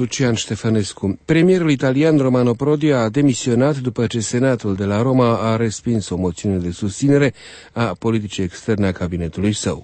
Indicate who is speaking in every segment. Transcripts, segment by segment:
Speaker 1: Lucian Ștefănescu. Premierul italian Romano Prodi a demisionat după ce Senatul de la Roma a respins o moțiune de susținere a politicii externe a cabinetului său.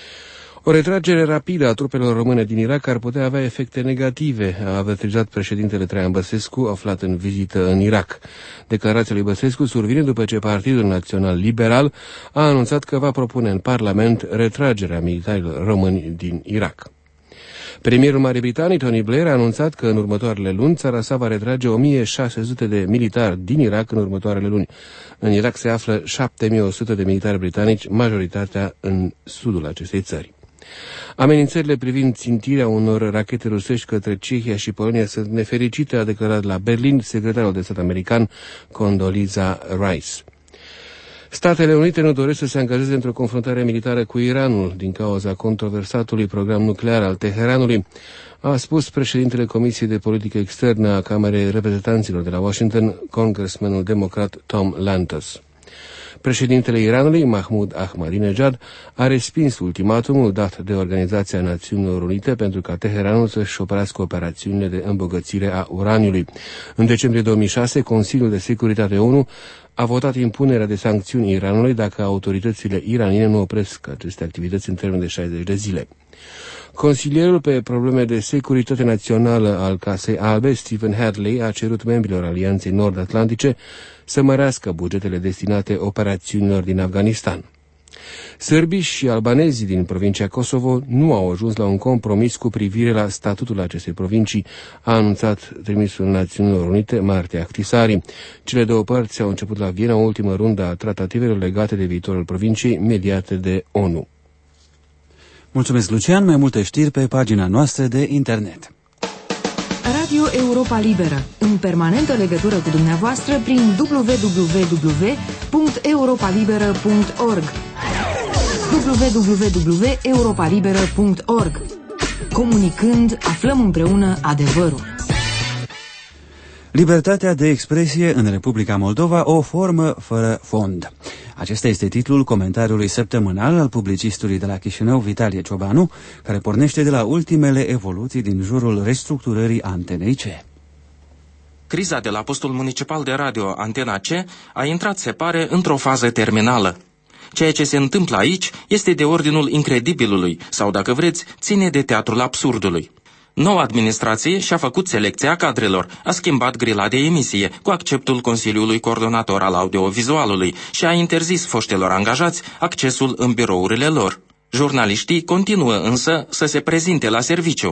Speaker 1: O retragere rapidă a trupelor române din Irak ar putea avea efecte negative, a avertizat președintele Traian Băsescu, aflat în vizită în Irak. Declarația lui Băsescu survine după ce Partidul Național Liberal a anunțat că va propune în Parlament retragerea militarilor români din Irak. Premierul Marii Britanii, Tony Blair, a anunțat că în următoarele luni țara sa va retrage 1600 de militari din Irak în următoarele luni. În Irak se află 7100 de militari britanici, majoritatea în sudul acestei țări. Amenințările privind țintirea unor rachete rusești către Cehia și Polonia sunt nefericite, a declarat la Berlin secretarul de stat american Condoleezza Rice. Statele Unite nu doresc să se angajeze într-o confruntare militară cu Iranul din cauza controversatului program nuclear al Teheranului, a spus președintele Comisiei de Politică Externă a Camerei Reprezentanților de la Washington, congressmanul democrat Tom Lantos. Președintele Iranului, Mahmoud Ahmadinejad, a respins ultimatumul dat de Organizația Națiunilor Unite pentru ca Teheranul să-și oprească operațiunile de îmbogățire a uraniului. În decembrie 2006, Consiliul de Securitate ONU a votat impunerea de sancțiuni Iranului dacă autoritățile iraniene nu opresc aceste activități în termen de 60 de zile. Consilierul pe probleme de securitate națională al Casei Albe, Stephen Hadley, a cerut membrilor Alianței Nord-Atlantice să mărească bugetele destinate operațiunilor din Afganistan. Sârbii și albanezii din provincia Kosovo nu au ajuns la un compromis cu privire la statutul acestei provincii, a anunțat trimisul Națiunilor Unite, Marti Ahtisaari. Cele două părți au început la Viena o ultimă rundă a tratativelor legate de viitorul provinciei, mediate de ONU.
Speaker 2: Mulțumesc, Lucian. Mai multe știri pe pagina noastră de internet.
Speaker 3: Radio Europa Liberă, în permanentă legătură cu dumneavoastră prin www.europalibera.org www.europalibera.org. Comunicând, aflăm împreună adevărul.
Speaker 2: Libertatea de expresie în Republica Moldova, o formă fără fond. Acesta este titlul comentariului săptămânal al publicistului de la Chișinău, Vitalie Ciobanu, care pornește de la ultimele evoluții din jurul restructurării Antenei C.
Speaker 4: Criza de la postul municipal de radio Antena C a intrat, se pare, într-o fază terminală. Ceea ce se întâmplă aici este de ordinul incredibilului, sau, dacă vreți, ține de teatrul absurdului. Noua administrație și-a făcut selecția cadrelor, a schimbat grila de emisie cu acceptul Consiliului Coordonator al Audiovizualului și a interzis foștilor angajați accesul în birourile lor. Jurnaliștii continuă însă să se prezinte la serviciu.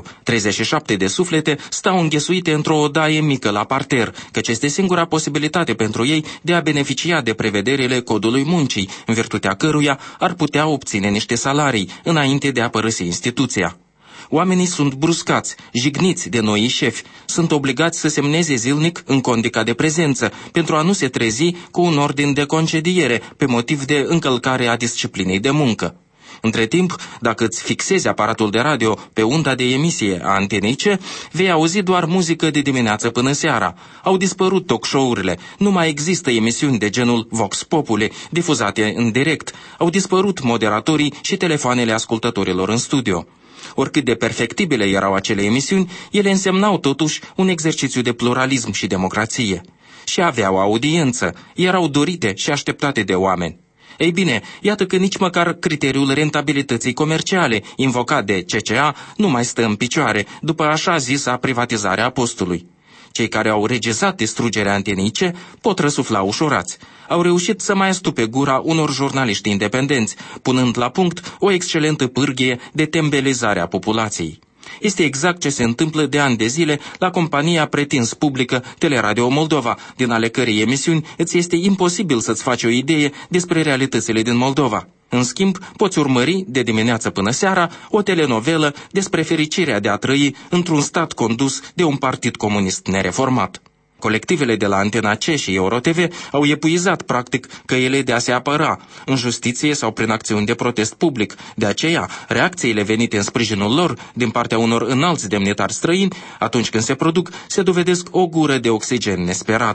Speaker 4: 37 de suflete stau înghesuite într-o odaie mică la parter, căci este singura posibilitate pentru ei de a beneficia de prevederile codului muncii, în virtutea căruia ar putea obține niște salarii înainte de a părăsi instituția. Oamenii sunt bruscați, jigniți de noii șefi, sunt obligați să semneze zilnic în condica de prezență pentru a nu se trezi cu un ordin de concediere pe motiv de încălcare a disciplinei de muncă. Între timp, dacă îți fixezi aparatul de radio pe unda de emisie a Antenei C, vei auzi doar muzică de dimineață până seara. Au dispărut talk show-urile, nu mai există emisiuni de genul Vox Populi, difuzate în direct, au dispărut moderatorii și telefoanele ascultătorilor în studio. Oricât de perfectibile erau acele emisiuni, ele însemnau totuși un exercițiu de pluralism și democrație. Și aveau audiență, erau dorite și așteptate de oameni. Ei bine, iată că nici măcar criteriul rentabilității comerciale, invocat de CCA, nu mai stă în picioare, după așa zisa privatizare a postului. Cei care au regizat distrugerea Antenei C pot răsufla ușurați. Au reușit să mai astupe gura unor jurnaliști independenți, punând la punct o excelentă pârghie de tembelizare a populației. Este exact ce se întâmplă de ani de zile la compania pretins publică Teleradio Moldova, din ale cărei emisiuni îți este imposibil să-ți faci o idee despre realitățile din Moldova. În schimb, poți urmări, de dimineață până seara, o telenovelă despre fericirea de a trăi într-un stat condus de un partid comunist nereformat. Colectivele de la Antena C și EuroTV au epuizat practic căile de a se apăra, în justiție sau prin acțiuni de protest public. De aceea, reacțiile venite în sprijinul lor din partea unor înalți demnitari străini, atunci când se produc, se dovedesc o gură de oxigen nesperată.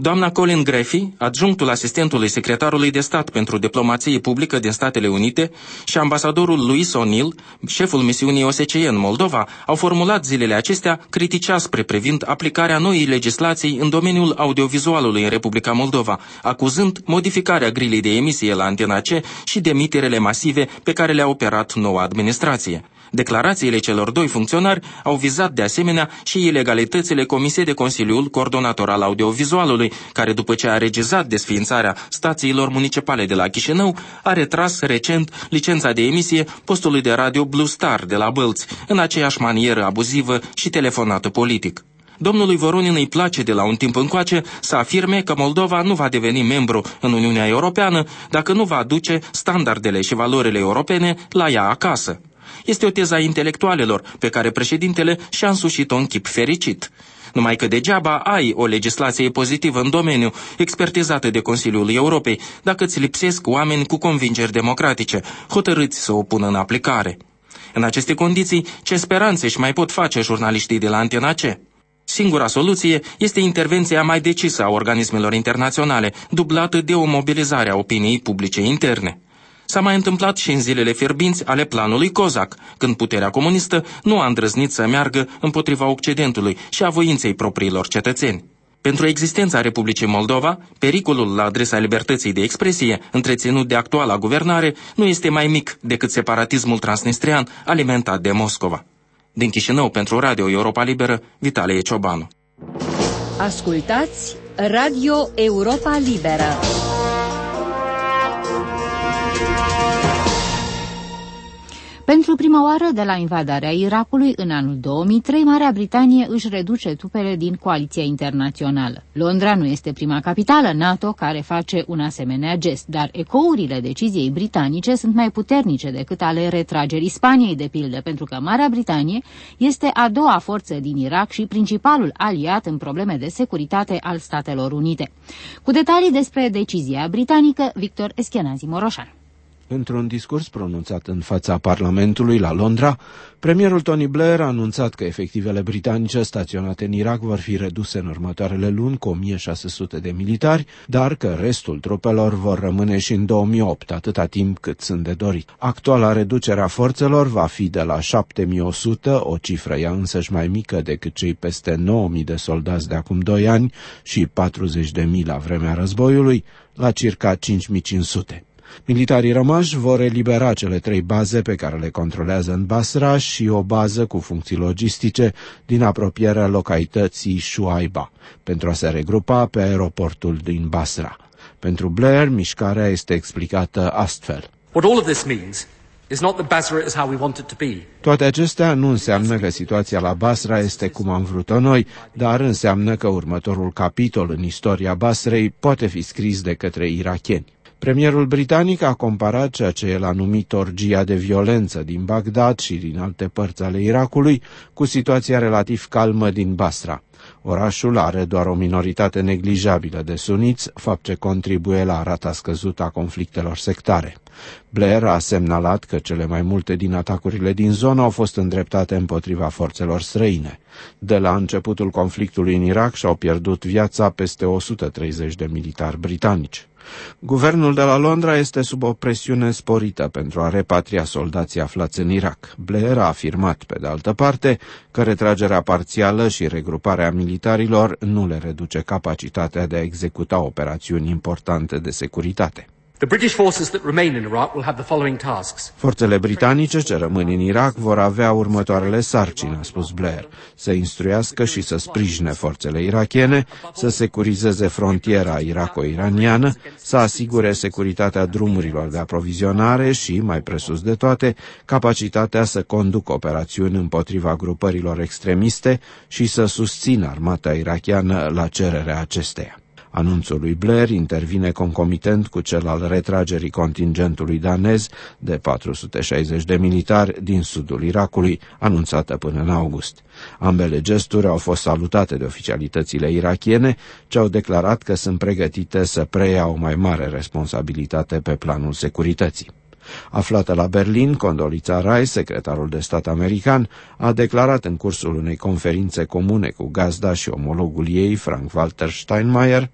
Speaker 4: Doamna Colin Griffey, adjunctul asistentului secretarului de stat pentru diplomație publică din Statele Unite, și ambasadorul Louis O'Neill, șeful misiunii OSCE în Moldova, au formulat zilele acestea critici aspre privind aplicarea noii legislații în domeniul audiovizualului în Republica Moldova, acuzând modificarea grilei de emisie la Antena C și demiterele masive pe care le-a operat noua administrație. Declarațiile celor doi funcționari au vizat de asemenea și ilegalitățile comise de Consiliul Coordonator al Audiovizualului, care după ce a regizat desființarea stațiilor municipale de la Chișinău, a retras recent licența de emisie postului de radio Blue Star de la Bălți, în aceeași manieră abuzivă și telefonată politic. Domnului Voronin îi place de la un timp încoace să afirme că Moldova nu va deveni membru în Uniunea Europeană dacă nu va aduce standardele și valorile europene la ea acasă. Este o teză a intelectualelor pe care președintele și-a însușit-o în chip fericit. Numai că degeaba ai o legislație pozitivă în domeniu, expertizată de Consiliul Europei, dacă îți lipsesc oameni cu convingeri democratice, hotărâți să o pună în aplicare. În aceste condiții, ce speranțe își mai pot face jurnaliștii de la Antena C? Singura soluție este intervenția mai decisă a organismelor internaționale, dublată de o mobilizare a opiniei publice interne. S-a mai întâmplat și în zilele fierbinți ale planului Cozac, când puterea comunistă nu a îndrăznit să meargă împotriva Occidentului și a voinței propriilor cetățeni. Pentru existența Republicii Moldova, pericolul la adresa libertății de expresie, întreținut de actuala guvernare, nu este mai mic decât separatismul transnistrian alimentat de Moscova. Din Chișinău, pentru Radio Europa Liberă, Vitalie Ciobanu.
Speaker 5: Ascultați Radio Europa Liberă. Pentru prima oară de la invadarea Irakului în anul 2003, Marea Britanie își reduce trupele din coaliția internațională. Londra nu este prima capitală NATO care face un asemenea gest, dar ecourile deciziei britanice sunt mai puternice decât ale retragerii Spaniei, de pildă, pentru că Marea Britanie este a doua forță din Irak și principalul aliat în probleme de securitate al Statelor Unite. Cu detalii despre decizia britanică, Victor Eschenazi Moroșan.
Speaker 6: Într-un discurs pronunțat în fața Parlamentului la Londra, premierul Tony Blair a anunțat că efectivele britanice staționate în Irak vor fi reduse în următoarele luni cu 1600 de militari, dar că restul trupelor vor rămâne și în 2008, atâta timp cât sunt de dorit. Actuala reducere a forțelor va fi de la 7100, o cifră ea însăși mai mică decât cei peste 9000 de soldați de acum 2 ani și 40.000 la vremea războiului, la circa 5500. Militarii rămași vor elibera cele 3 baze pe care le controlează în Basra și o bază cu funcții logistice din apropierea localității Shuaiba, pentru a se regrupa pe aeroportul din Basra. Pentru Blair, mișcarea este explicată astfel. Toate acestea nu înseamnă că situația la Basra este cum am vrut-o noi, dar înseamnă că următorul capitol în istoria Basrei poate fi scris de către irakieni. Premierul britanic a comparat ceea ce el a numit orgia de violență din Bagdad și din alte părți ale Irakului cu situația relativ calmă din Basra. Orașul are doar o minoritate neglijabilă de suniți, fapt ce contribuie la rata scăzută a conflictelor sectare. Blair a semnalat că cele mai multe din atacurile din zonă au fost îndreptate împotriva forțelor străine. De la începutul conflictului în Irak și-au pierdut viața peste 130 de militari britanici. Guvernul de la Londra este sub o presiune sporită pentru a repatria soldații aflați în Irak. Blair a afirmat, pe de altă parte, că retragerea parțială și regruparea militarilor nu le reduce capacitatea de a executa operațiuni importante de securitate. Forțele britanice ce rămân în Irak vor avea următoarele sarcini, a spus Blair: să instruiască și să sprijine forțele irakiene, să securizeze frontiera irako-iraniană, să asigure securitatea drumurilor de aprovizionare și, mai presus de toate, capacitatea să conducă operațiuni împotriva grupărilor extremiste și să susțină armata irakiană la cererea acesteia. Anunțul lui Blair intervine concomitent cu cel al retragerii contingentului danez de 460 de militari din sudul Irakului, anunțată până în august. Ambele gesturi au fost salutate de oficialitățile irakiene, ce au declarat că sunt pregătite să preia o mai mare responsabilitate pe planul securității. Aflată la Berlin, Condoleezza Rice, secretarul de stat american, a declarat în cursul unei conferințe comune cu gazda și omologul ei, Frank-Walter Steinmeier: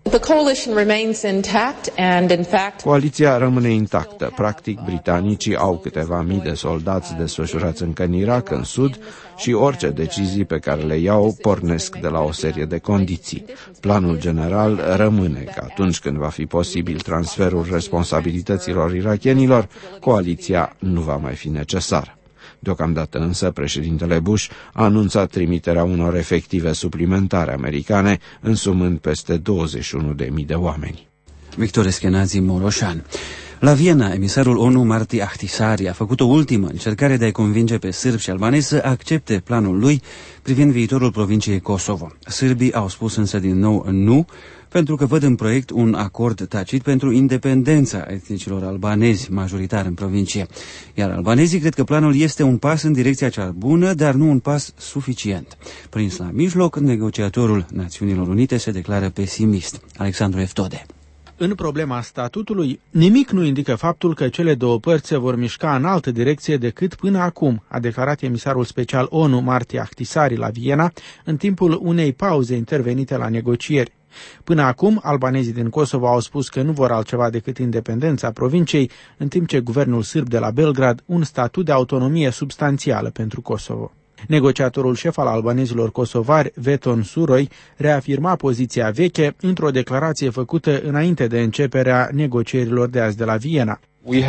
Speaker 6: coaliția rămâne intactă. Practic, britanicii au câteva mii de soldați desfășurați încă în Irak, în sud, și orice decizii pe care le iau pornesc de la o serie de condiții. Planul general rămâne că atunci când va fi posibil transferul responsabilităților irakienilor, coaliția nu va mai fi necesară. Deocamdată însă, președintele Bush a anunțat trimiterea unor efective suplimentare americane, însumând peste 21.000 de oameni.
Speaker 2: Victor Eskenazi, Moroșan. La Viena, emisarul ONU Martti Ahtisaari a făcut o ultimă încercare de a convinge pe sârbi și albani să accepte planul lui privind viitorul provinciei Kosovo. Sârbii au spus însă din nou nu, pentru că văd în proiect un acord tacit pentru independența etnicilor albanezi majoritar în provincie. Iar albanezii cred că planul este un pas în direcția cea bună, dar nu un pas suficient. Prins la mijloc, negociatorul Națiunilor Unite se declară pesimist. Alexandru Eftode.
Speaker 7: În problema statutului, nimic nu indică faptul că cele două părți se vor mișca în altă direcție decât până acum, a declarat emisarul special ONU Martti Ahtisaari la Viena, în timpul unei pauze intervenite la negocieri. Până acum, albanezii din Kosovo au spus că nu vor altceva decât independența provinciei, în timp ce guvernul sârb de la Belgrad un statut de autonomie substanțială pentru Kosovo. Negociatorul șef al albanezilor kosovari, Veton Suroi, reafirma poziția veche într-o declarație făcută înainte de începerea negocierilor de azi de la Viena.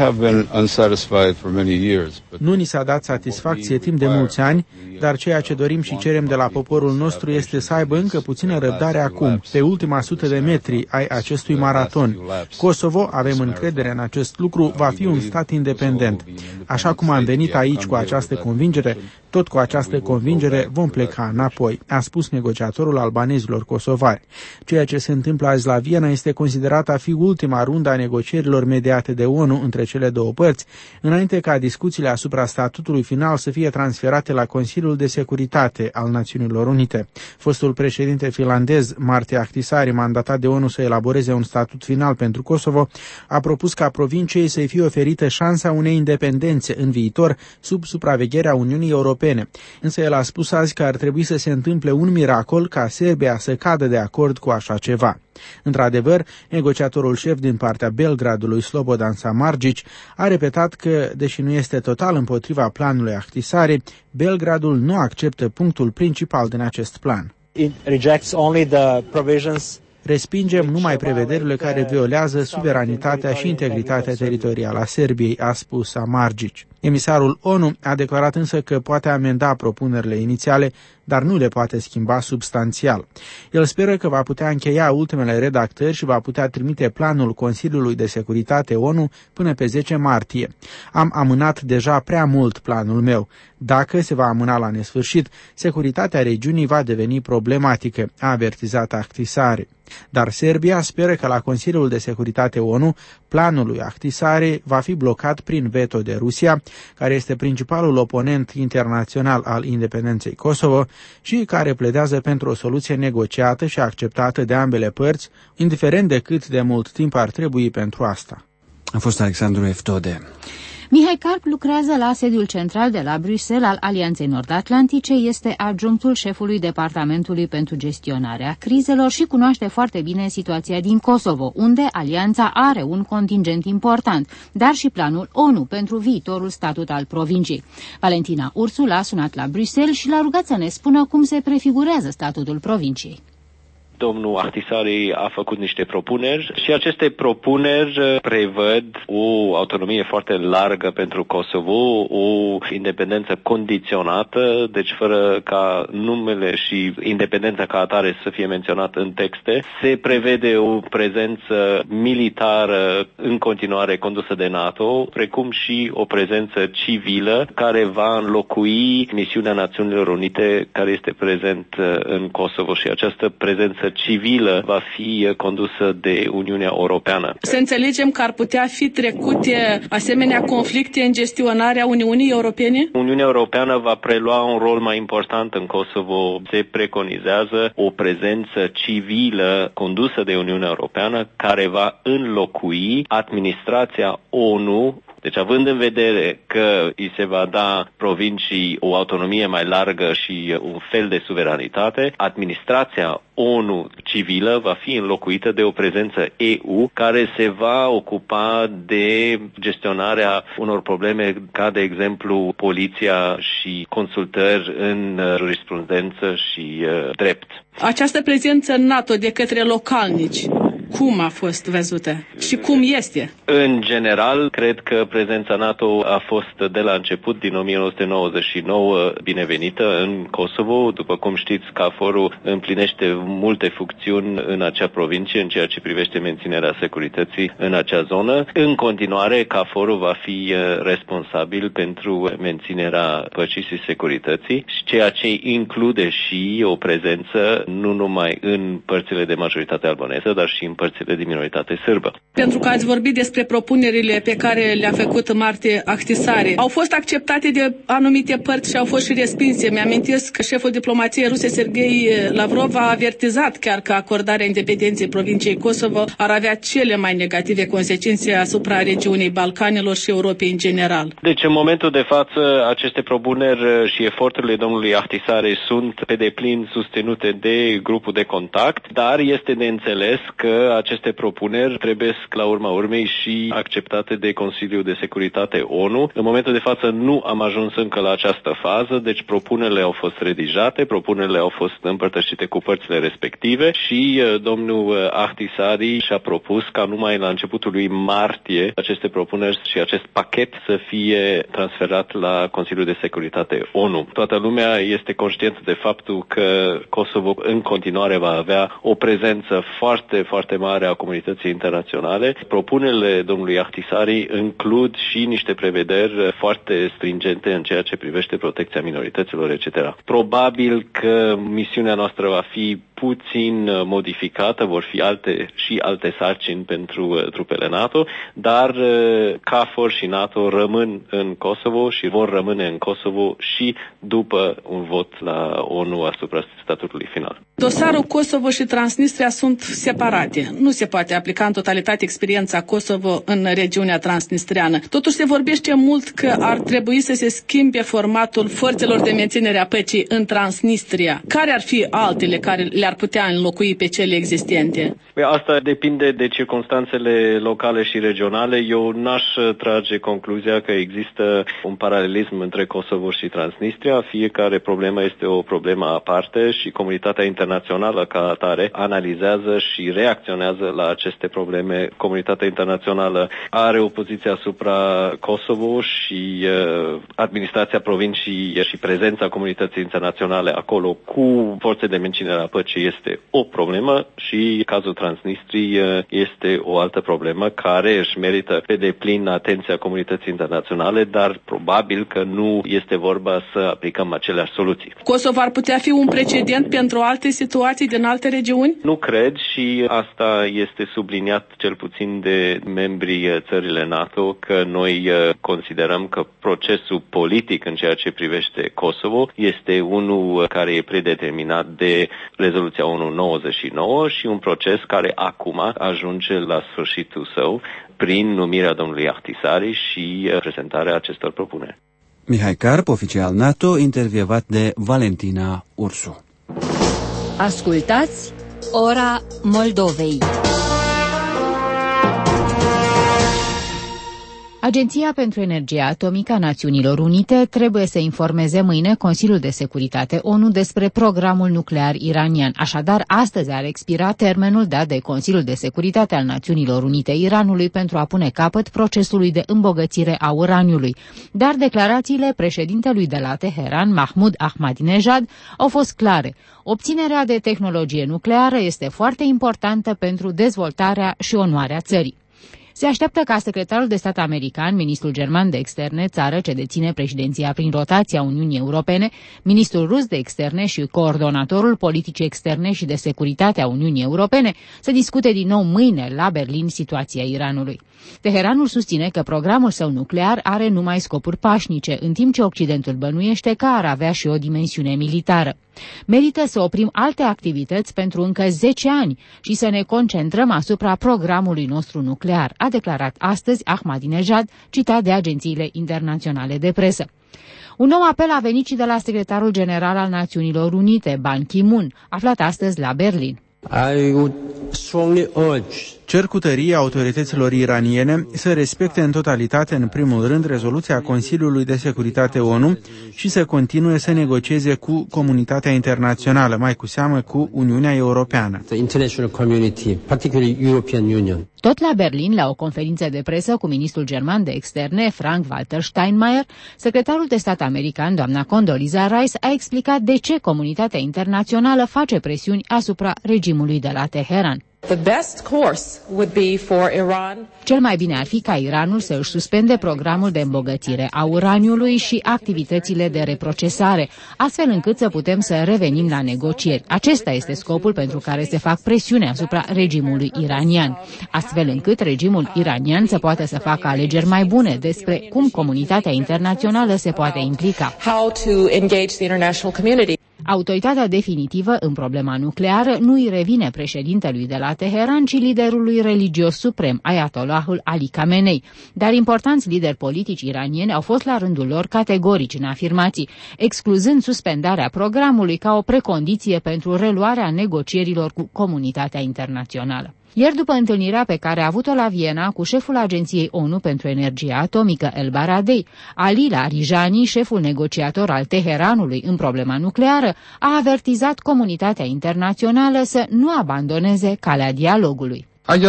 Speaker 7: Nu ni s-a dat satisfacție timp de mulți ani, dar ceea ce dorim și cerem de la poporul nostru este să aibă încă puțină răbdare acum, pe ultima 100 de metri ai acestui maraton. Kosovo, avem încredere în acest lucru, va fi un stat independent. Așa cum am venit aici cu această convingere, tot cu această convingere vom pleca înapoi, a spus negociatorul albanezilor kosovari. Ceea ce se întâmplă azi la Viena este considerat a fi ultima rundă a negocierilor mediate de ONU între cele două părți, înainte ca discuțiile asupra statutului final să fie transferate la Consiliul de Securitate al Națiunilor Unite. Fostul președinte finlandez, Martti Ahtisaari, mandatat de ONU să elaboreze un statut final pentru Kosovo, a propus ca provinciei să-i fie oferită șansa unei independențe în viitor sub supravegherea Uniunii Europene. Însă el a spus azi că ar trebui să se întâmple un miracol ca Serbia să cadă de acord cu așa ceva. Într-adevăr, negociatorul șef din partea Belgradului, Slobodan Samardžić, a repetat că, deși nu este total împotriva planului Ahtisaari, Belgradul nu acceptă punctul principal din acest plan. Respingem numai prevederile care violează suveranitatea și integritatea teritorială a Serbiei, a spus Samardžić. Emisarul ONU a declarat însă că poate amenda propunerile inițiale, dar nu le poate schimba substanțial. El speră că va putea încheia ultimele redactări și va putea trimite planul Consiliului de Securitate ONU până pe 10 martie. Am amânat deja prea mult planul meu. Dacă se va amâna la nesfârșit, securitatea regiunii va deveni problematică, a avertizat Ahtisaari. Dar Serbia speră că la Consiliul de Securitate ONU, planul lui Ahtisaari va fi blocat prin veto de Rusia, care este principalul oponent internațional al independenței Kosovo și care pledează pentru o soluție negociată și acceptată de ambele părți, indiferent de cât de mult timp ar trebui pentru asta.
Speaker 2: A fost Alexandru Eftode.
Speaker 5: Mihai Carp lucrează la sediul central de la Bruxelles al Alianței Nord-Atlantice, este adjunctul șefului Departamentului pentru gestionarea crizelor și cunoaște foarte bine situația din Kosovo, unde Alianța are un contingent important, dar și planul ONU pentru viitorul statut al provinciei. Valentina Ursu l-a sunat la Bruxelles și l-a rugat să ne spună cum se prefigurează statutul provinciei.
Speaker 8: Domnul Ahtisaari a făcut niște propuneri și aceste propuneri prevăd o autonomie foarte largă pentru Kosovo, o independență condiționată, deci fără ca numele și independența ca atare să fie menționat în texte. Se prevede o prezență militară în continuare condusă de NATO, precum și o prezență civilă care va înlocui misiunea Națiunilor Unite care este prezent în Kosovo și această prezență civilă va fi condusă de Uniunea Europeană.
Speaker 9: Să înțelegem că ar putea fi trecute asemenea conflicte în gestionarea Uniunii Europene?
Speaker 8: Uniunea Europeană va prelua un rol mai important în Kosovo. Se preconizează o prezență civilă condusă de Uniunea Europeană care va înlocui administrația ONU Deci având în vedere că îi se va da provincii o autonomie mai largă și un fel de suveranitate, administrația ONU civilă va fi înlocuită de o prezență EU care se va ocupa de gestionarea unor probleme ca, de exemplu, poliția și consultări în jurisprudență și drept.
Speaker 9: Această prezență NATO de către localnici, cum a fost văzută și cum este?
Speaker 8: În general, cred că prezența NATO a fost de la început, din 1999, binevenită în Kosovo. După cum știți, KFOR-ul împlinește multe funcțiuni în acea provincie în ceea ce privește menținerea securității în acea zonă. În continuare, KFOR-ul va fi responsabil pentru menținerea păcii și securității, ceea ce include și o prezență nu numai în părțile de majoritate albaneză, dar și în părțile de minoritate sârbă.
Speaker 9: Pentru că ați vorbit despre propunerile pe care le-a făcut Marti Ahtisaari, au fost acceptate de anumite părți și au fost și respinse. Mi-amintesc că șeful diplomației ruse Sergei Lavrov a avertizat chiar că acordarea independenței provinciei Kosovo ar avea cele mai negative consecințe asupra regiunii Balcanilor și Europei în general.
Speaker 8: Deci, în momentul de față, aceste propuneri și eforturile domnului Ahtisaari sunt pe deplin susținute de grupul de contact, dar este de înțeles că aceste propuneri trebuie, la urma urmei, și acceptate de Consiliul de Securitate ONU. În momentul de față nu am ajuns încă la această fază, deci propunerile au fost redigate, propunerile au fost împărtășite cu părțile respective și domnul Ahtisaari și-a propus ca numai la începutul lui martie aceste propuneri și acest pachet să fie transferat la Consiliul de Securitate ONU. Toată lumea este conștientă de faptul că Kosovo în continuare va avea o prezență foarte, foarte mare a comunității internaționale. Propunerile domnului Ahtisaari includ și niște prevederi foarte stringente în ceea ce privește protecția minorităților, etc. Probabil că misiunea noastră va fi puțin modificată, vor fi alte sarcini pentru trupele NATO, dar KFOR și NATO rămân în Kosovo și vor rămâne în Kosovo și după un vot la ONU asupra statutului final.
Speaker 9: Dosarul Kosovo și Transnistria sunt separate. Nu se poate aplica în totalitate experiența Kosovo în regiunea transnistriană. Totuși se vorbește mult că ar trebui să se schimbe formatul forțelor de menținere a păcii în Transnistria. Care ar fi altele care le-ar putea înlocui pe cele existente?
Speaker 8: Asta depinde de circumstanțele locale și regionale. Eu n-aș trage concluzia că există un paralelism între Kosovo și Transnistria. Fiecare problemă este o problemă aparte și comunitatea internațională ca atare analizează și reacționează la aceste probleme. Comunitatea internațională are o poziție asupra Kosovo și administrația provinciei și prezența comunității internaționale acolo cu forțe de menținere a păcii este o problemă și cazul Transnistriei este o altă problemă care își merită pe deplin atenția comunității internaționale, dar probabil că nu este vorba să aplicăm aceleași soluții.
Speaker 9: Kosovo ar putea fi un precedent pentru alte situații din alte regiuni?
Speaker 8: Nu cred și asta este subliniat cel puțin de membrii țările NATO că noi considerăm că procesul politic în ceea ce privește Kosovo este unul care e predeterminat de rezoluția ONU 99 și un proces care acum ajunge la sfârșitul său prin numirea domnului Ahtisaari și prezentarea acestor propuneri.
Speaker 2: Mihai Karp, oficial NATO, intervievat de Valentina Ursu.
Speaker 3: Ascultați Ora Moldovei.
Speaker 5: Agenția pentru Energie Atomică a Națiunilor Unite trebuie să informeze mâine Consiliul de Securitate ONU despre programul nuclear iranian. Așadar, astăzi ar expira termenul dat de Consiliul de Securitate al Națiunilor Unite Iranului pentru a pune capăt procesului de îmbogățire a uraniului. Dar declarațiile președintelui de la Teheran, Mahmoud Ahmadinejad, au fost clare. Obținerea de tehnologie nucleară este foarte importantă pentru dezvoltarea și onoarea țării. Se așteaptă ca secretarul de stat american, ministrul german de externe, țară ce deține președinția prin rotația Uniunii Europene, ministrul rus de externe și coordonatorul politicii externe și de securitate a Uniunii Europene, să discute din nou mâine la Berlin situația Iranului. Teheranul susține că programul său nuclear are numai scopuri pașnice, în timp ce Occidentul bănuiește că ar avea și o dimensiune militară. Merită să oprim alte activități pentru încă 10 ani și să ne concentrăm asupra programului nostru nuclear, a declarat astăzi Ahmadinejad, citat de agențiile internaționale de presă. Un nou apel a venit și de la secretarul general al Națiunilor Unite, Ban Ki-moon, aflat astăzi la Berlin.
Speaker 7: Cer cu tărie autorităților iraniene să respecte în totalitate, în primul rând, rezoluția Consiliului de Securitate ONU și să continue să negocieze cu comunitatea internațională, mai cu seamă cu Uniunea Europeană.
Speaker 5: Tot la Berlin, la o conferință de presă cu ministrul german de externe, Frank-Walter Steinmeier, secretarul de stat american, doamna Condoleezza Rice, a explicat de ce comunitatea internațională face presiuni asupra regimului de la Teheran. Cel mai bine ar fi ca Iranul să își suspende programul de îmbogățire a uraniului și activitățile de reprocesare, astfel încât să putem să revenim la negocieri. Acesta este scopul pentru care se fac presiune asupra regimului iranian, astfel încât regimul iranian să poată să facă alegeri mai bune despre cum comunitatea internațională se poate implica. Autoritatea definitivă în problema nucleară nu îi revine președintelui de la Teheran, ci liderului religios suprem, Ayatollahul Ali Khamenei. Dar importanți lideri politici iranieni au fost la rândul lor categorici în afirmații, excluzând suspendarea programului ca o precondiție pentru reluarea negocierilor cu comunitatea internațională. Ieri, după întâlnirea pe care a avut-o la Viena cu șeful Agenției ONU pentru Energie Atomică, El Baradei, Ali Larijani, șeful negociator al Teheranului în problema nucleară, a avertizat comunitatea internațională să nu abandoneze calea dialogului.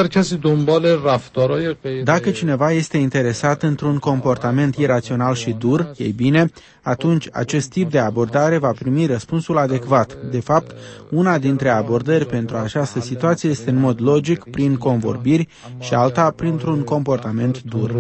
Speaker 7: Dacă cineva este interesat într-un comportament irațional și dur, ei bine, atunci acest tip de abordare va primi răspunsul adecvat. De fapt, una dintre abordări pentru această situație este în mod logic prin convorbiri și alta printr-un comportament dur.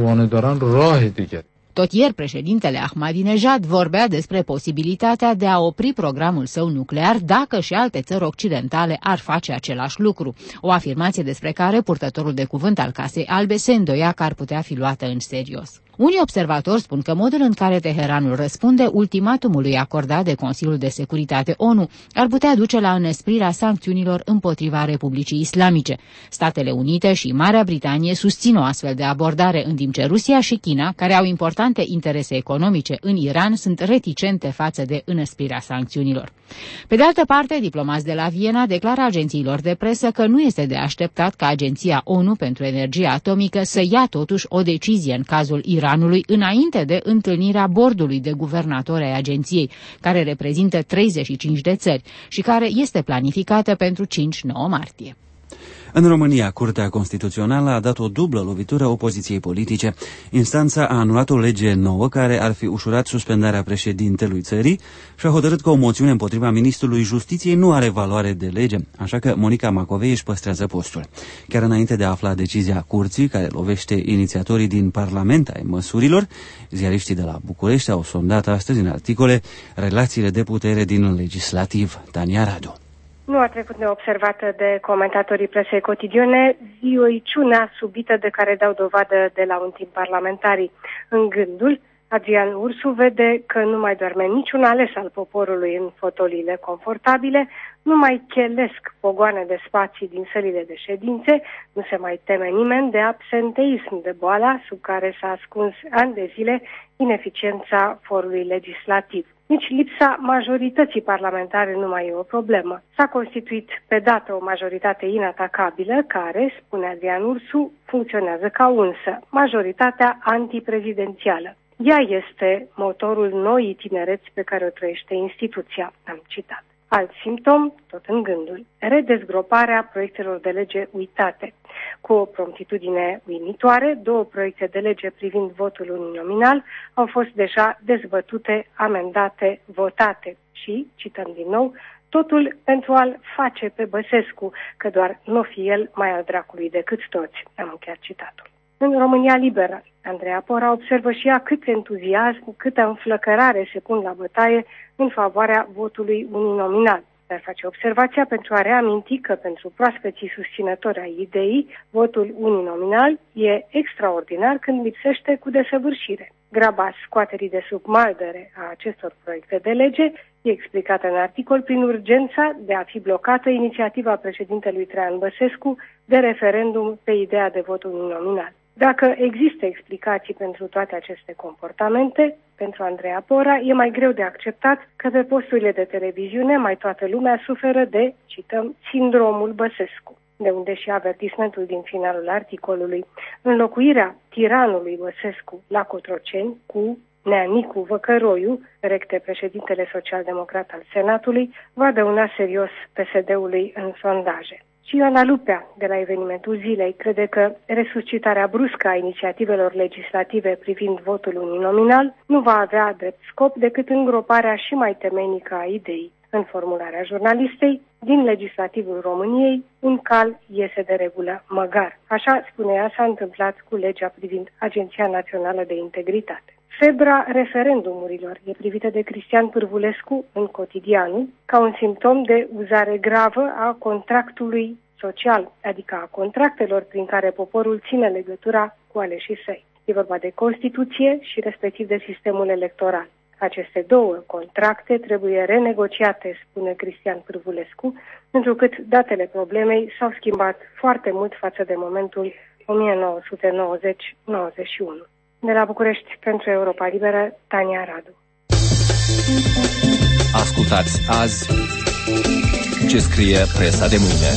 Speaker 5: Tot ieri, președintele Ahmadinejad vorbea despre posibilitatea de a opri programul său nuclear dacă și alte țări occidentale ar face același lucru, o afirmație despre care purtătorul de cuvânt al Casei Albe se îndoia că ar putea fi luată în serios. Unii observatori spun că modul în care Teheranul răspunde ultimatumului acordat de Consiliul de Securitate ONU ar putea duce la înăsprirea sancțiunilor împotriva Republicii Islamice. Statele Unite și Marea Britanie susțin o astfel de abordare, în timp ce Rusia și China, care au importante interese economice în Iran, sunt reticente față de înăsprirea sancțiunilor. Pe de altă parte, diplomați de la Viena declară agențiilor de presă că nu este de așteptat ca Agenția ONU pentru Energie Atomică să ia totuși o decizie în cazul Iranului înainte de întâlnirea bordului de guvernatori ai agenției, care reprezintă 35 de țări și care este planificată pentru 5-9 martie.
Speaker 2: În România, Curtea Constituțională a dat o dublă lovitură opoziției politice. Instanța a anulat o lege nouă care ar fi ușurat suspendarea președintelui țării și a hotărât că o moțiune împotriva ministrului Justiției nu are valoare de lege, așa că Monica Macovei își păstrează postul. Chiar înainte de a afla decizia Curții, care lovește inițiatorii din Parlament ai măsurilor, ziariștii de la București au sondat astăzi în articole relațiile de putere din legislativ. Tania Radu.
Speaker 10: Nu a trecut neobservată de comentatorii presei cotidiene zioiciunea subită de care dau dovadă de la un timp parlamentarii. În gândul, Adrian Ursu vede că nu mai doarme niciun ales al poporului în fotoliile confortabile, nu mai chelesc pogoane de spații din sălile de ședințe, nu se mai teme nimeni de absenteism, de boala sub care s-a ascuns ani de zile ineficiența forului legislativ. Nici lipsa majorității parlamentare nu mai e o problemă. S-a constituit pe dată o majoritate inatacabilă care, spune Adrian Ursu, funcționează ca unsă, majoritatea antiprezidențială. Ea este motorul noii tinereți pe care o trăiește instituția, am citat. Alt simptom, tot în gândul, redezgroparea proiectelor de lege uitate. Cu o promptitudine uimitoare, 2 proiecte de lege privind votul uninominal au fost deja dezbătute, amendate, votate și, cităm din nou, totul pentru a-l face pe Băsescu, că doar n-o fi el mai al dracului decât toți. Am încheiat citatul. În România Liberă, Andreea Pora observă și ea cât entuziasm, câtă înflăcărare se pun la bătaie în favoarea votului uninominal. Dar face observația pentru a reaminti că pentru proaspeții susținători ai ideii, votul uninominal e extraordinar când lipsește cu desăvârșire. Graba scoaterii de sub maldere a acestor proiecte de lege e explicată în articol prin urgența de a fi blocată inițiativa președintelui Traian Băsescu de referendum pe ideea de vot uninominal. Dacă există explicații pentru toate aceste comportamente, pentru Andreea Pora e mai greu de acceptat că pe posturile de televiziune mai toată lumea suferă de, cităm, sindromul Băsescu, de unde și avertismentul din finalul articolului. Înlocuirea tiranului Băsescu la Cotroceni cu Nea Nicu Văcăroiu, recte președintele social-democrat al Senatului, va dăuna serios PSD-ului în sondaje. Și Ioana Lupea, de la evenimentul zilei, crede că resuscitarea bruscă a inițiativelor legislative privind votul uninominal nu va avea drept scop decât îngroparea și mai temeinică a ideii. În formularea jurnalistei, din legislativul României, un cal iese de regulă măgar. Așa, spune ea, s-a întâmplat cu legea privind Agenția Națională de Integritate. Febra referendumurilor e privită de Cristian Pârvulescu în Cotidianul ca un simptom de uzare gravă a contractului social, adică a contractelor prin care poporul ține legătura cu aleșii săi. E vorba de Constituție și respectiv de sistemul electoral. Aceste două contracte trebuie renegociate, spune Cristian Pârvulescu, întrucât datele problemei s-au schimbat foarte mult față de momentul 1990-91. De la București, pentru Europa Liberă, Tania Radu.
Speaker 11: Ascultați azi ce scrie presa de mâine.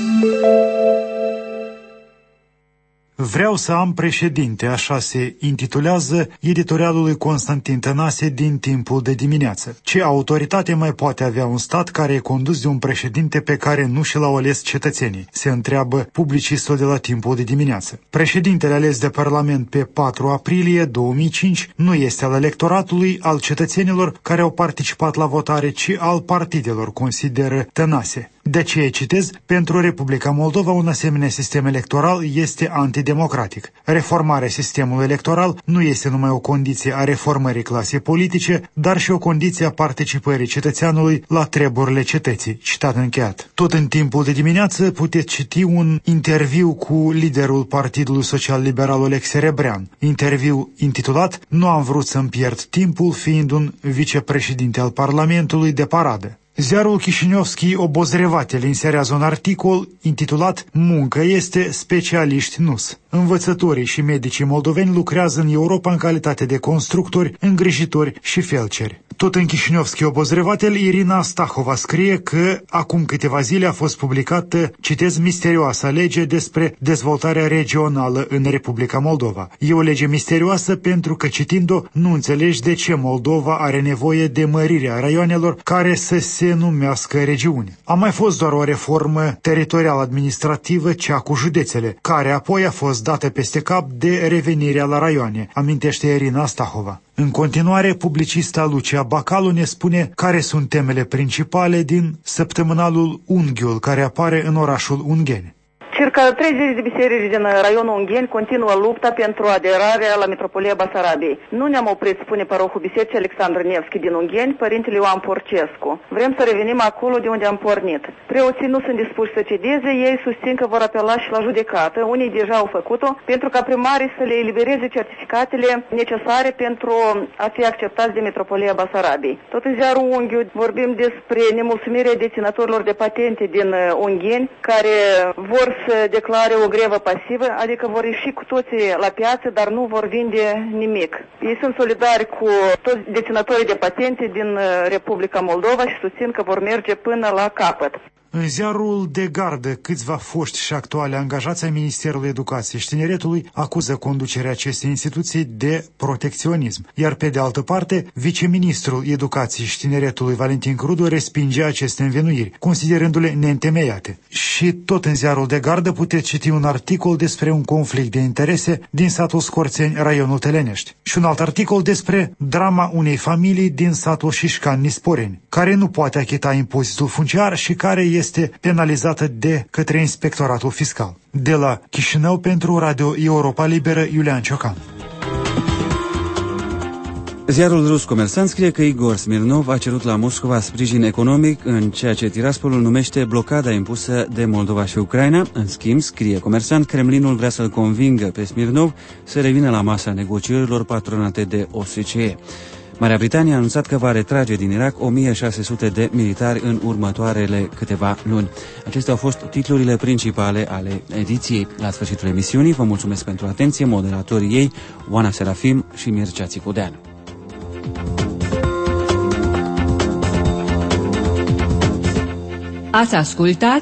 Speaker 12: Vreau să am președinte, așa se intitulează editorialul lui Constantin Tănase din Timpul de dimineață. Ce autoritate mai poate avea un stat care e condus de un președinte pe care nu și l-au ales cetățenii? Se întreabă publicistul de la Timpul de dimineață. Președintele ales de Parlament pe 4 aprilie 2005 nu este al electoratului, al cetățenilor care au participat la votare, ci al partidelor, consideră Tănase. De aceea citez, pentru Republica Moldova un asemenea sistem electoral este antidemocratic. Reformarea sistemului electoral nu este numai o condiție a reformării clasei politice, dar și o condiție a participării cetățeanului la treburile cetății. Citat încheiat. Tot în Timpul de dimineață puteți citi un interviu cu liderul Partidului Social-Liberal Oleg Serebrean. Interviu intitulat "Nu am vrut să-mi pierd timpul fiind un vicepreședinte al Parlamentului de paradă". Ziarul Chișinevski Obozrevatel inserează un articol intitulat "Muncă este, specialiști nu-s". Învățătorii și medicii moldoveni lucrează în Europa în calitate de constructori, îngrijitori și felceri. Tot în Chișinevski Obozrevatel, Irina Stahova scrie că acum câteva zile a fost publicată, citez, misterioasa lege despre dezvoltarea regională în Republica Moldova. E o lege misterioasă pentru că, citind-o, nu înțelegi de ce Moldova are nevoie de mărirea raioanelor care să se numească regiuni. A mai fost doar o reformă teritorial-administrativă, cea cu județele, care apoi a fost dată peste cap de revenirea la raioane, amintește Irina Stahova. În continuare, publicista Lucia Bacalu ne spune care sunt temele principale din săptămânalul Unghiul, care apare în orașul Ungheni.
Speaker 13: Circa 30 de biserici din raionul Ungheni continuă lupta pentru aderarea la Metropolia Basarabiei. Nu ne-am oprit, spune parohul bisericii Alexandru Nevski din Ungheni, părintele Ioan Porcescu. Vrem să revenim acolo de unde am pornit. Preoții nu sunt dispuși să cedeze, ei susțin că vor apela și la judecată. Unii deja au făcut-o pentru ca primarii să le elibereze certificatele necesare pentru a fi acceptați de Metropolia Basarabiei. Tot în ziarul Unghiul vorbim despre nemulțumirea deținătorilor de patente din Ungheni, care vor să declare o grevă pasivă, adică vor ieși cu toții la piață, dar nu vor vinde nimic. Ei sunt solidari cu toți deținătorii de patente din Republica Moldova și susțin că vor merge până la capăt.
Speaker 12: În ziarul De Gardă, câțiva foști și actuale angajați ai Ministerului Educației și Tineretului acuză conducerea acestei instituții de protecționism, iar pe de altă parte, viceministrul Educației și Tineretului Valentin Crudu respinge aceste învinuiri, considerându-le neîntemeiate. Și tot în ziarul De Gardă puteți citi un articol despre un conflict de interese din satul Scorțeni, raionul Telenești, și un alt articol despre drama unei familii din satul Șișcan, Nisporeni, care nu poate achita impozitul funciar și care este penalizată de către Inspectoratul Fiscal. De la Chișinău pentru Radio Europa Liberă, Iulian Ciocan.
Speaker 2: Ziarul rus Comersanт scrie că Igor Smirnov a cerut la Moscova sprijin economic în ceea ce Tiraspolul numește blocada impusă de Moldova și Ucraina. În schimb, scrie Comersanт, Kremlinul vrea să-l convingă pe Smirnov să revină la masa negocierilor patronate de OSCE. Marea Britanie a anunțat că va retrage din Irak 1600 de militari în următoarele câteva luni. Acestea au fost titlurile principale ale ediției. La sfârșitul emisiunii vă mulțumesc pentru atenție, moderatorii ei, Oana Serafim și Mircea Țicudeanu.
Speaker 14: Ați ascultat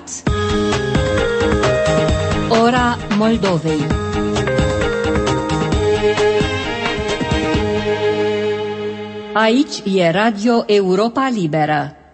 Speaker 14: Ora Moldovei. Aici e Radio Europa Liberă.